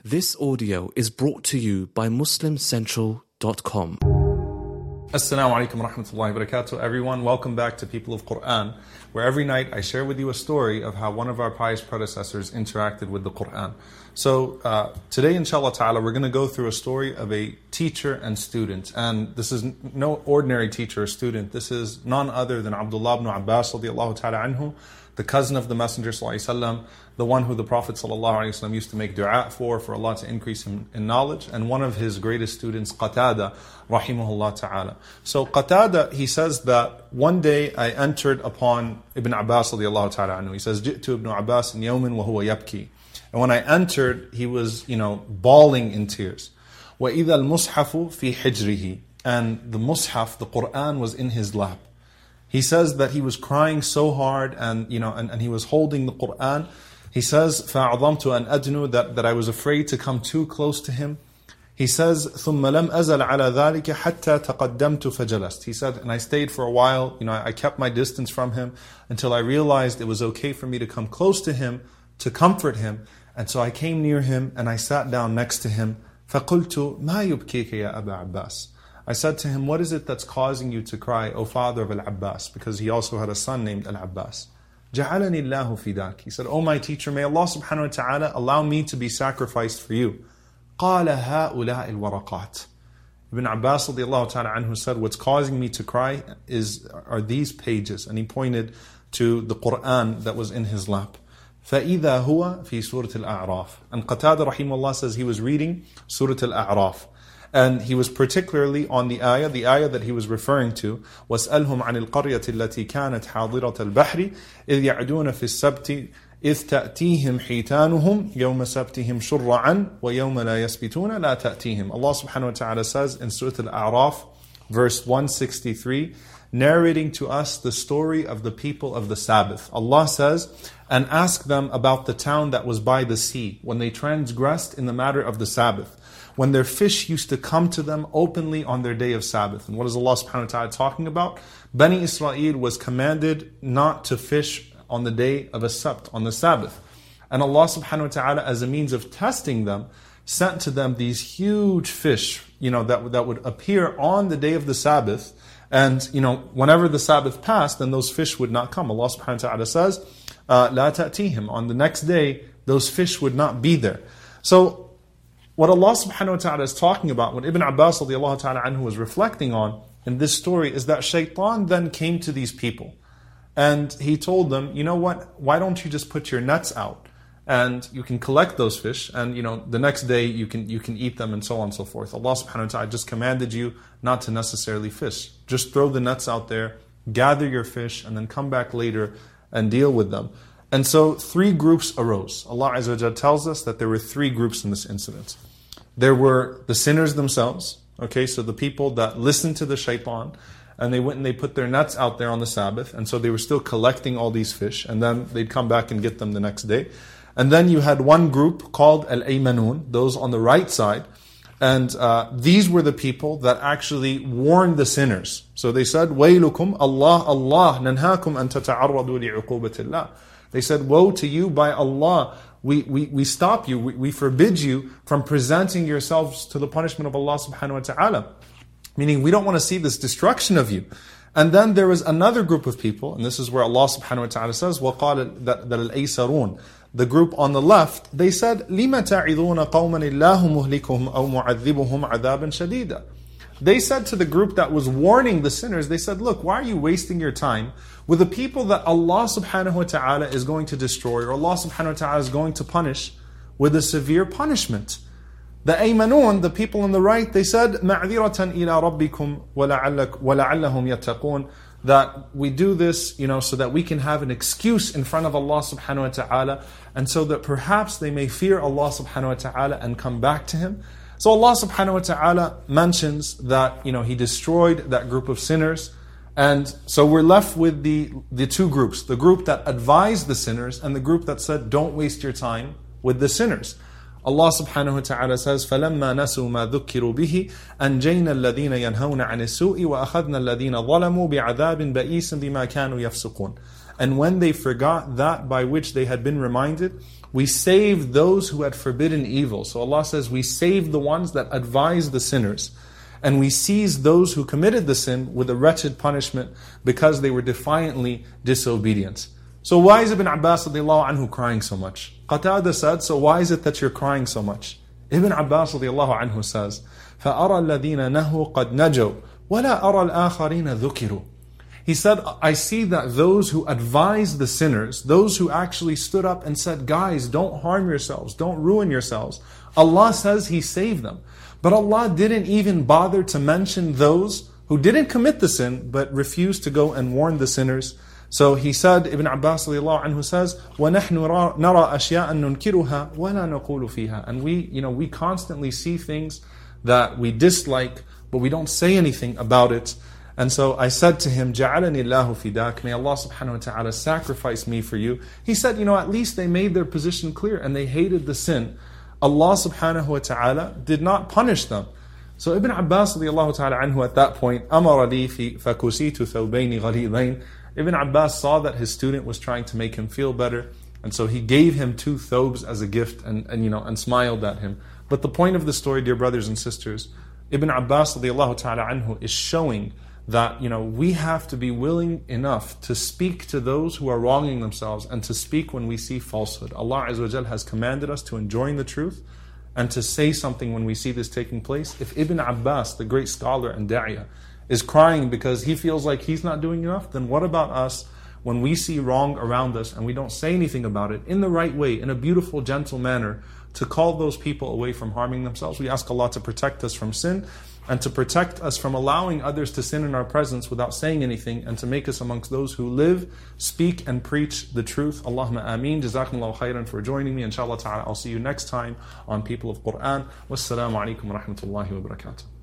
This audio is brought to you by MuslimCentral.com. Assalamu alaikum wa rahmatullahi wa barakatuh. Everyone, welcome back to People of Quran, where every night I share with you a story of how one of our pious predecessors interacted with the Quran. So today, inshallah ta'ala, we're going to go through a story of a teacher and student. And this is no ordinary teacher or student. This is none other than Abdullah ibn Abbas radiallahu ta'ala anhu, the cousin of the Messenger sallallahu alaihi wasallam, the one who the Prophet sallallahu alaihi wasallam used to make dua for Allah to increase him in knowledge, and one of his greatest students, Qatada, rahimahullah ta'ala. So Qatada, he says that one day I entered upon Ibn Abbas radiallahu ta'ala anhu. He says, "Ji'tu ibn Abbas yawmin wa huwa yabki." And when I entered, he was, bawling in tears. وَإِذَا الْمُصْحَفُ فِي حِجْرِهِ. And the Mus'haf, the Quran, was in his lap. He says that he was crying so hard and he was holding the Quran. He says, فَأَعْظَمْتُ أَنْ أَدْنُ, that I was afraid to come too close to him. He says, ثُمَّ لَمْ أَزَلْ عَلَى ذَلِكَ حَتَّى تَقَدَّمْتُ فَجَلَسْتُ. He said, and I stayed for a while, I kept my distance from him until I realized it was okay for me to come close to him, to comfort him. And so I came near him and I sat down next to him. فَقُلْتُ مَا يُبْكِيكَ يَا أَبَا عَبَّاسِ. I said to him, what is it that's causing you to cry, O father of Al-Abbas? Because he also had a son named Al-Abbas. جَعَلَنِي اللَّهُ فِدَاكِ. He said, O my teacher, may Allah subhanahu wa ta'ala allow me to be sacrificed for you. قَالَ هَؤُلَاءِ الْوَرَقَاتِ. Ibn Abbas radiallahu ta'ala anhu said, what's causing me to cry are these pages. And he pointed to the Quran that was in his lap. فَإِذَا هُوَ فِي سُورَةِ الْأَعْرَافِ. And Qatada rahimahullah says he was reading Surah Al-A'raf. And he was particularly on the ayah that he was referring to, وَاسْأَلْهُمْ عَنِ الْقَرْيَةِ الَّتِي كَانَتْ حَاضِرَةَ الْبَحْرِ إِذْ يَعْدُونَ فِي السَّبْتِ إِذْ تَأْتِيهِمْ حِيتَانُهُمْ يَوْمَ سَبْتِهِمْ شُرَّعًا وَيَوْمَ لَا يَسْبِتُونَ لَا تَأْتِيهِمْ. Allah subhanahu wa ta'ala says in Surah Al-A'raf, verse 163, narrating to us the story of the people of the Sabbath. Allah says, and ask them about the town that was by the sea, when they transgressed in the matter of the Sabbath, when their fish used to come to them openly on their day of Sabbath. And what is Allah subhanahu wa ta'ala talking about? Bani Israel was commanded not to fish on the day of a Sabt, on the Sabbath. And Allah subhanahu wa ta'ala, as a means of testing them, sent to them these huge fish, that would appear on the day of the Sabbath. And, whenever the Sabbath passed, then those fish would not come. Allah subhanahu wa ta'ala says, لَا تَأْتِيهِمْ. On the next day, those fish would not be there. So, what Allah subhanahu wa ta'ala is talking about, what Ibn Abbas radiallahu ta'ala anhu was reflecting on in this story, is that Shaitan then came to these people. And he told them, you know what, why don't you just put your nets out? And you can collect those fish, and the next day you can eat them, and so on and so forth. Allah subhanahu wa ta'ala just commanded you not to necessarily fish. Just throw the nets out there, gather your fish, and then come back later and deal with them. And so 3 groups arose. Allah Azza wa Jalla tells us that there were 3 groups in this incident. There were the sinners themselves, so the people that listened to the shaitan, and they went and they put their nets out there on the Sabbath, and so they were still collecting all these fish, and then they'd come back and get them the next day. And then you had one group called Al-Aymanun, those on the right side, and these were the people that actually warned the sinners. So they said, وَيْلُكُمْ Allah نَنْهَاكُمْ أَن تَتَعَرَّضُوا لِعُقُوبَةِ اللَّهِ. They said, woe to you, by Allah, we stop you, we forbid you from presenting yourselves to the punishment of Allah subhanahu wa ta'ala. Meaning, we don't want to see this destruction of you. And then there was another group of people, and this is where Allah subhanahu wa ta'ala says, وَقَالَ that al-aysarun, the group on the left, they said, لِمَ تَعِذُونَ قَوْمًا اللَّهُ مُهْلِكُهُمْ أَوْ مُعَذِّبُهُمْ عَذَابًا شَدِيدًا. They said to the group that was warning the sinners, they said, look, why are you wasting your time with the people that Allah subhanahu wa ta'ala is going to destroy, or Allah subhanahu wa ta'ala is going to punish with a severe punishment? The Aymanun, the people on the right, they said, مَعْذِرَةً إِلَىٰ رَبِّكُمْ وَلَعَلَّهُمْ يَتَّقُونَ. That we do this, so that we can have an excuse in front of Allah subhanahu wa ta'ala, and so that perhaps they may fear Allah subhanahu wa ta'ala and come back to Him. So Allah subhanahu wa ta'ala mentions that, He destroyed that group of sinners. And so we're left with the 2 groups. The group that advised the sinners, and the group that said, don't waste your time with the sinners. Allah subhanahu wa ta'ala says, فَلَمَّا نَسُوا مَا ذُكِّرُوا بِهِ أَنْجَيْنَا الَّذِينَ يَنْهَوْنَ عَنِ السُّوءِ وَأَخَذْنَا الَّذِينَ ظَلَمُوا بِعَذَابٍ بَئِيسٍ بِمَا كَانُوا يَفْسُقُونَ. And when they forgot that by which they had been reminded, we saved those who had forbidden evil. So Allah says, we saved the ones that advised the sinners. And we seized those who committed the sin with a wretched punishment because they were defiantly disobedient. So why is Ibn Abbas radiallahu anhu crying so much? Qatada said, so why is it that you're crying so much? Ibn Abbas radiallahu anhu says, فَأَرَى الَّذِينَ نَهُوا قَدْ نَجَوْا وَلَا أَرَى الْآخَرِينَ ذُكِرُوا. He said, I see that those who advised the sinners, those who actually stood up and said, guys, don't harm yourselves, don't ruin yourselves, Allah says He saved them. But Allah didn't even bother to mention those who didn't commit the sin, but refused to go and warn the sinners. So he said, Ibn Abbas radiallahu anhu says, وَنَحْنُ نَرَى أَشْيَاءً نُنْكِرُهَا وَلَا نَقُولُ فِيهَا. And we constantly see things that we dislike, but we don't say anything about it. And so I said to him, جَعَلَنِي اللَّهُ فِدَاكَ. May Allah subhanahu wa ta'ala sacrifice me for you. He said, at least they made their position clear and they hated the sin. Allah subhanahu wa ta'ala did not punish them. So Ibn Abbas radiallahu ta'ala anhu at that point, أَمَرَ لِي فَكُسِيتُ ثَوْبَيْنِ غَلِيظَيْنِ. Ibn Abbas saw that his student was trying to make him feel better, and so he gave him 2 thobes as a gift and smiled at him. But the point of the story, dear brothers and sisters, Ibn Abbas radiallahu ta'ala anhu is showing that we have to be willing enough to speak to those who are wronging themselves and to speak when we see falsehood. Allah Azza wa Jal has commanded us to enjoin the truth and to say something when we see this taking place. If Ibn Abbas, the great scholar and da'iyah, is crying because he feels like he's not doing enough, then what about us when we see wrong around us and we don't say anything about it in the right way, in a beautiful, gentle manner, to call those people away from harming themselves? We ask Allah to protect us from sin and to protect us from allowing others to sin in our presence without saying anything, and to make us amongst those who live, speak and preach the truth. Allahumma ameen. Jazakumullahu khairan for joining me. Inshallah ta'ala, I'll see you next time on People of Quran. Wassalamu alaikum wa rahmatullahi wa barakatuh.